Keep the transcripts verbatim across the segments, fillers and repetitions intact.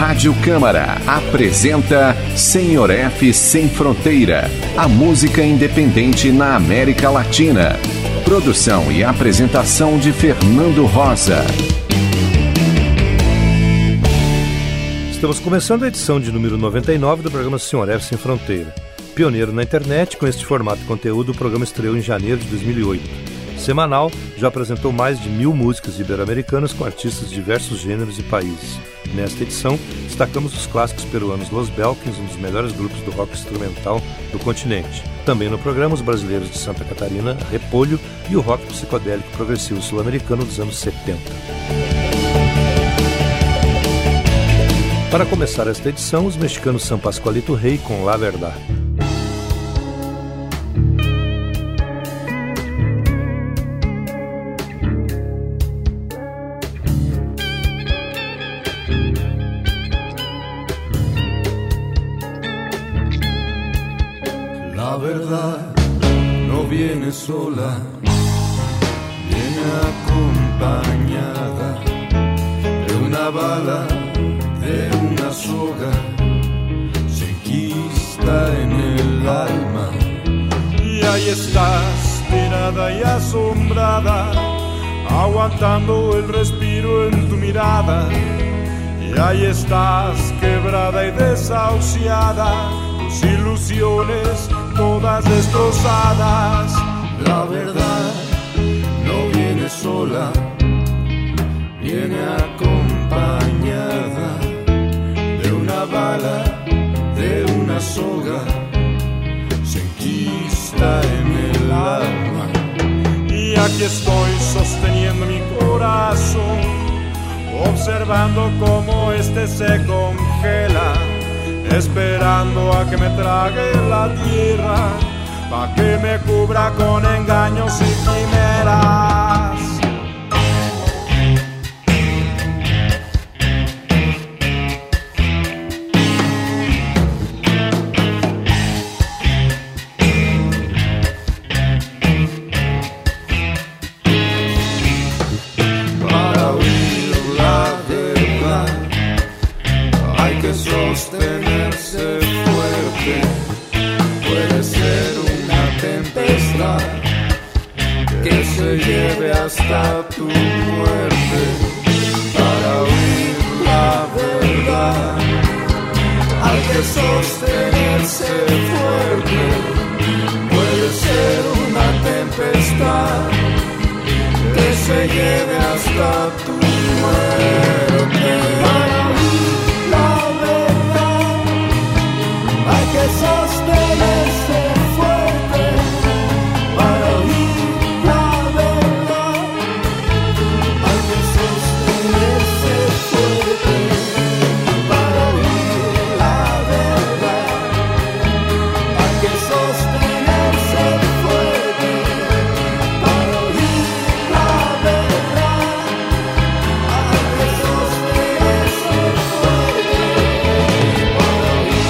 Rádio Câmara apresenta Senhor F Sem Fronteira, a música independente na América Latina. Produção e apresentação de Fernando Rosa. Estamos começando a edição de número noventa e nove do programa Senhor F Sem Fronteira. Pioneiro na internet, com este formato de conteúdo, o programa estreou em janeiro de dois mil e oito. Semanal, já apresentou mais de mil músicas ibero-americanas com artistas de diversos gêneros e países. Nesta edição, destacamos os clássicos peruanos Los Belkins, um dos melhores grupos do rock instrumental do continente. Também no programa, os brasileiros de Santa Catarina, Repolho, e o rock psicodélico progressivo sul-americano dos anos setenta. Para começar esta edição, os mexicanos San Pascualito Rey com La Verdad. La verdad no viene sola, viene acompañada de una bala, de una soga, se enquista en el alma. Y ahí estás, tirada y asombrada, aguantando el respiro en tu mirada. Y ahí estás, quebrada y desahuciada, tus ilusiones todas destrozadas. La verdad no viene sola, viene acompañada de una bala, de una soga, se enquista en el alma. Y aquí estoy sosteniendo mi corazón, observando cómo este se congela, esperando a que me trague la tierra, pa' que me cubra con engaños y quimeras. Para oír la verdad hay que sostenerse fuerte, puede ser una tempestad que se lleve hasta tu muerte. Para oír la verdad hay que sostenerse fuerte, puede ser una tempestad que se lleve hasta tu muerte. Para oír la verdad hay que sostenerse fuerte, para oír la verdad hay que sostenerse fuerte, para oír la verdad hay que sostenerse fuerte, para oír la verdad hay que sostenerse fuerte, para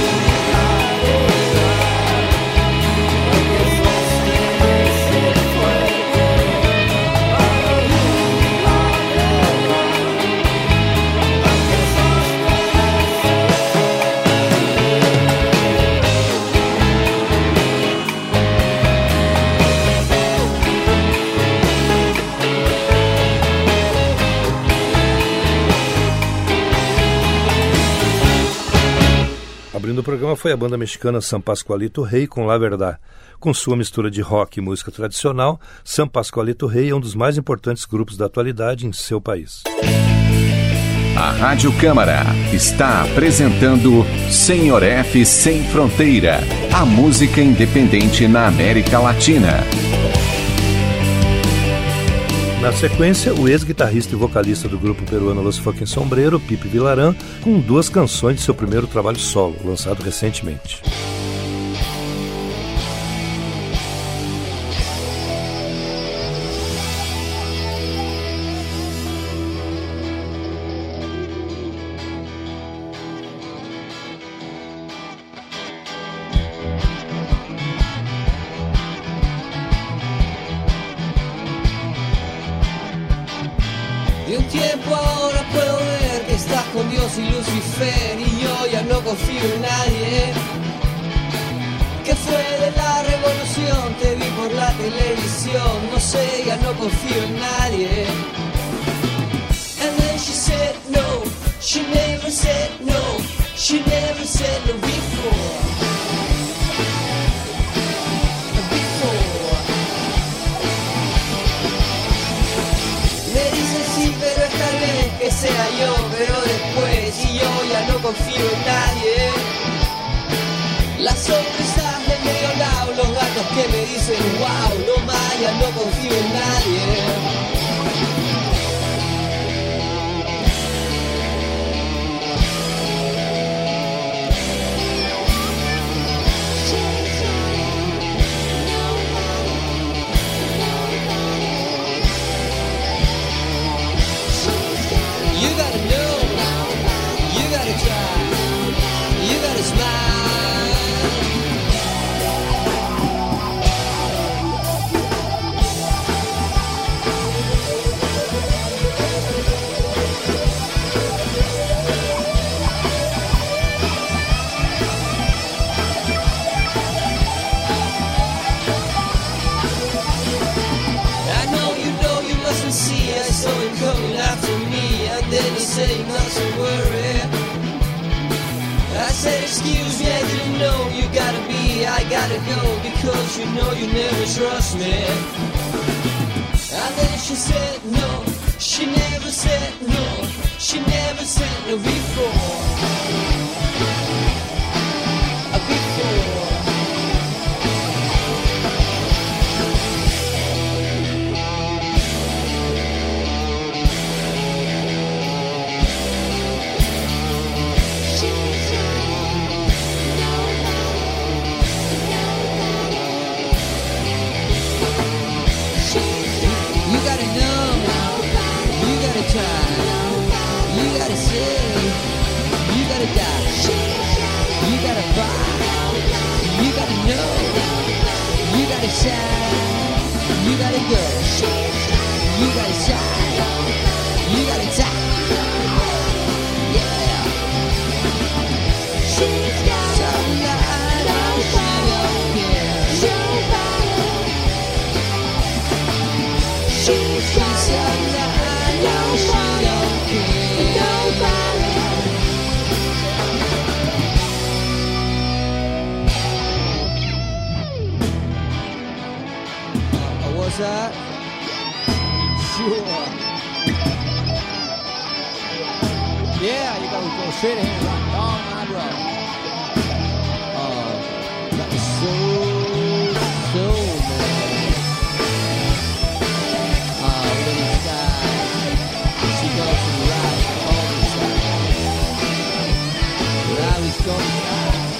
Abrindo o programa foi a banda mexicana San Pascualito Rey com La Verdad. Com sua mistura de rock e música tradicional, San Pascualito Rey é um dos mais importantes grupos da atualidade em seu país. A Rádio Câmara está apresentando Senhor F Sem Fronteira, a música independente na América Latina. Na sequência, o ex-guitarrista e vocalista do grupo peruano Los Fucking Sombrero, Pipe Villaran, com duas canções de seu primeiro trabalho solo, lançado recentemente. De un tiempo ahora puedo ver que estás con Dios Dios y Lucifer y yo ya no confío en nadie. ¿Qué fue de la revolución? Te vi por la televisión, no sé, ya no confío en nadie. And then she said no, she never said no, she never said no before. Before. Me dice sí, pero esta vez que sea yo, pero después y yo ya no confío en nadie. Las sonrisas de medio lado, los gatos que me dicen wow, no más, ya no confío en nadie. You gotta know, you gotta try, you gotta smile. See, I saw him coming after me, and then he said, not to worry. I said, excuse me, I didn't know, you gotta be, I gotta go, because you know you never trust me. And then she said no, she never said no, she never said no before. Before. You gotta go, you gotta shine, you gotta die. Yeah. She's got some light, oh, she don't care. She's got some light, oh, she don't care. Nobody. What's that? Sure. Yeah, you gotta go straight ahead, right? All night right. Uh, that was so, so man. Uh, little sky. She goes to the right, on the side. Where I was going.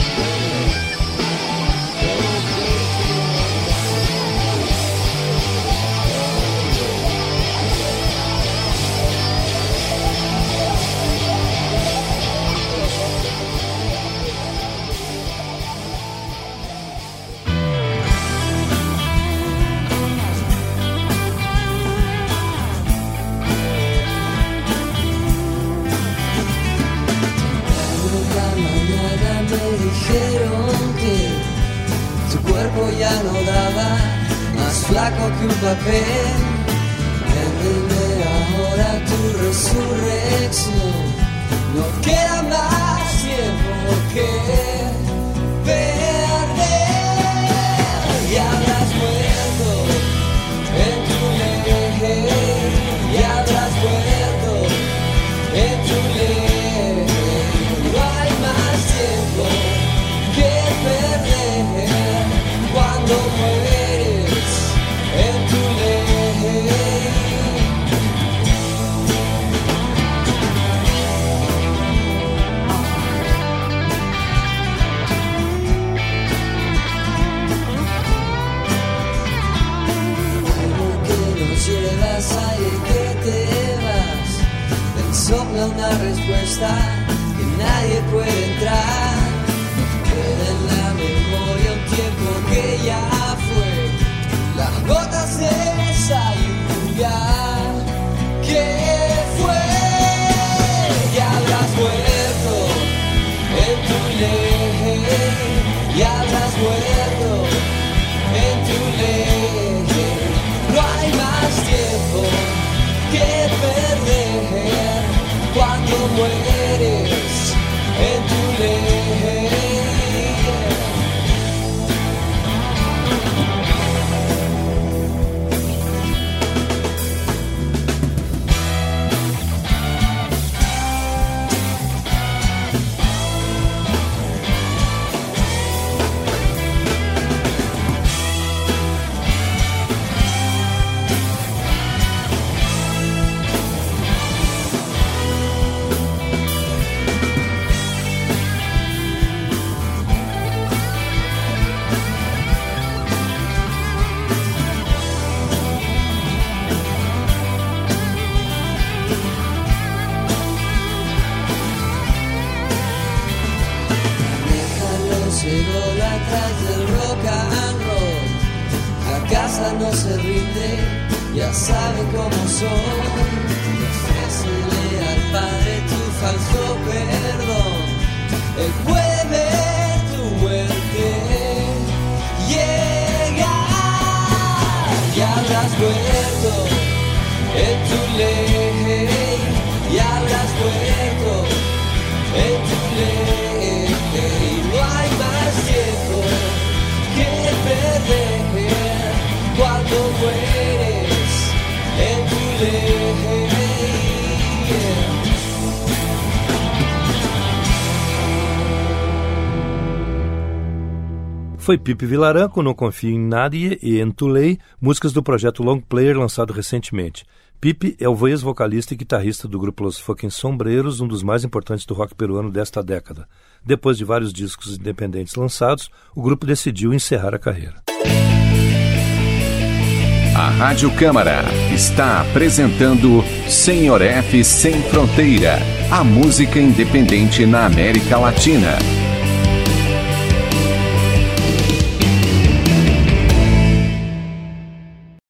Ya no daba, más flaco que un papel. Véndeme ahora tu resurrección. No queda más tiempo que perder. Y habrás muerto en tu ley. Y habrás muerto en tu ley. No hay más tiempo que perder. Cuando mueres en tu ley. Aire que nos llevas, aire que te vas, ven sopla una respuesta que nadie puede entrar. Queda en la memoria un tiempo que ya fue, las gotas de esa lluvia que fue, y habrás vuelto. mueres en tu ley. No se rinde, ya sabe cómo son. Ofrécele al Padre tu falso perdón. Él puede ver tu muerte llegar. Ya habrás muerto en tu ley. Ya habrás muerto en tu ley. No hay más tiempo que perder. Cuando mueres en tu ley. Foi Pipe Vilaran com Não Confio em Nadie e En Tu Lei, músicas do projeto Long Player lançado recentemente. Pipe é o ex-vocalista e guitarrista do grupo Los Fucking Sombreros, um dos mais importantes do rock peruano desta década. Depois de vários discos independentes lançados, o grupo decidiu encerrar a carreira. A Rádio Câmara está apresentando Senhor F Sem Fronteira, a música independente na América Latina.